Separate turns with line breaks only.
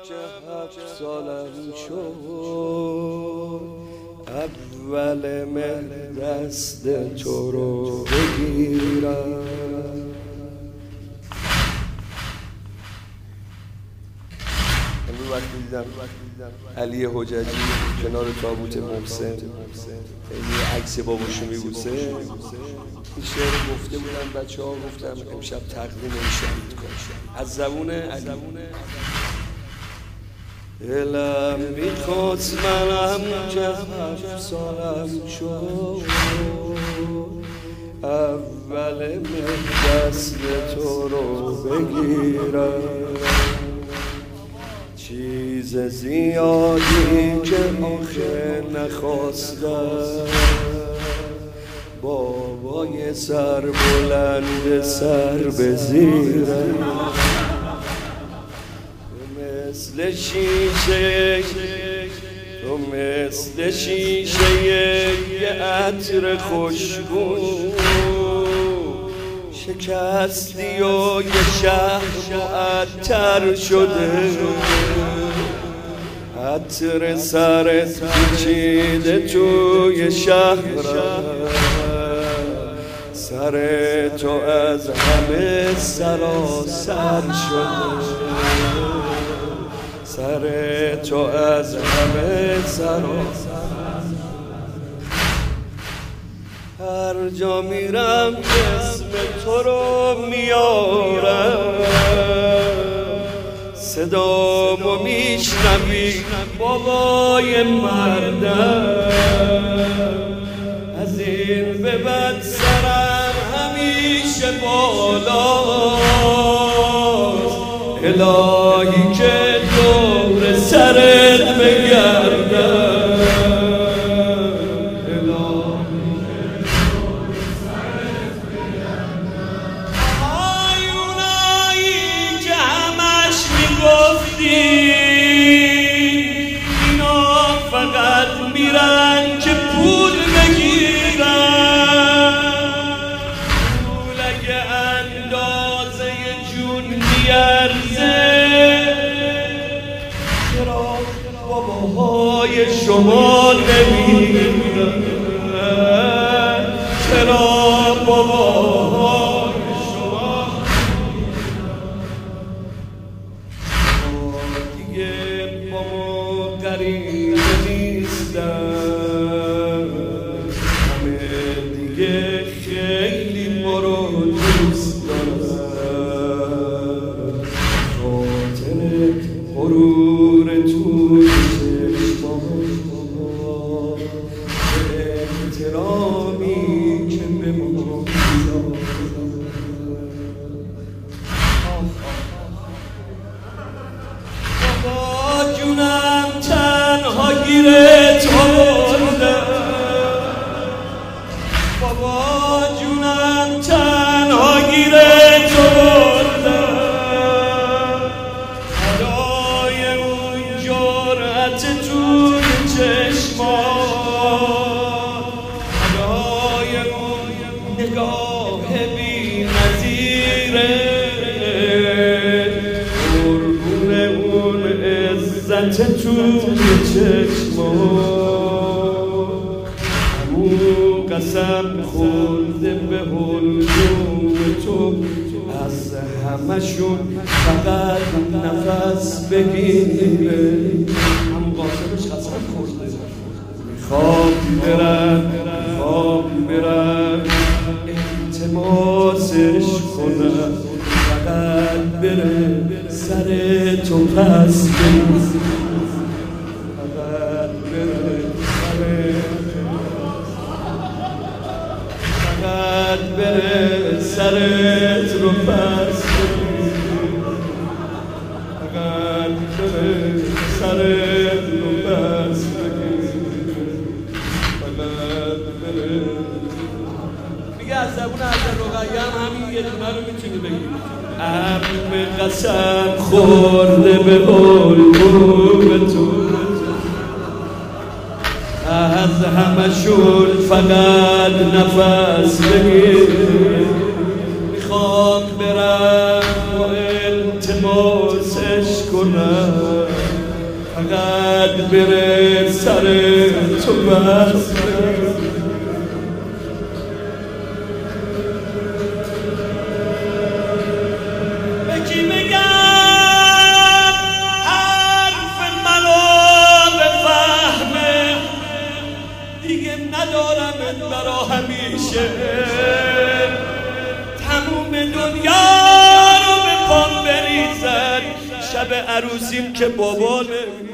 که 7 سالم شد اول مهر دست تو رو بگیرم. وقتی دیدم علی حججی کنار تابوت محسن یه عکس باباشو میبوسه، این شعر گفته بودن بچه ها، گفتم امشب تقدیم این شهید کنم از زبون علی. دلم میخواست منم که 7 سالم شد اول مهر دست تو رو بگیرم. چیز زیادی که آخه نخواستم، بابای سر بلند سر به زیرم، مثل شیشه تو مثل شیشه یه عطر خوشبو شکستی و یه شهر معطر شده، عطر سرت پیچیده توی شهرم، سر تو از همه سراسر شده، سر تو از همه سراسر. هر جا میرم اسم تو رو میارم، صدامو میشنوی بابای مردم، از این به بعد سرم همیشه بالاست، الهی که دور سرت بگردم. اینا فقط میرن که پول بگیرن، پول اگه اندازه جون میارزه چرا باباهای شما نمیرن؟ چرا باباهای غریب نیستم، همه دیگه خیلی ما رو دوست دارم، خاطر غرور توی چشمام، احترامی که به ما بابا جونم تنها گیرت آوردم، بابا جونم تنها گیرت آوردم، حدای اون جرأت توی چشمات، حدای اون نگاه بی نظیره، قربون اون عزت توی چشمات، همون قسم خورده به حلقوم تو، از همشون فقط نفس بگیره، همون قاسمش قسم خورده، میخوام برم التماسش کنم، فقط بره سر تو پس بگیره، فقط بره فقط بره سرت رو پس بگیر، فقط بره سرت رو پس بگیر، فقط بره. میگه از زبون حضرت رقیه هم همین یه دونه رو میتونی بگی، عمه قسم خورده به حلقوم تو، از همشون فقط نفس بگیر، میخوام برم و التماسش کنم، فقط بره سر تو بس.
بکی بگم حرف منو بفهمه، دیگه ندارم برا همیشه. تموم دنیا رو به پام بریزن، شب عروسیم که بابا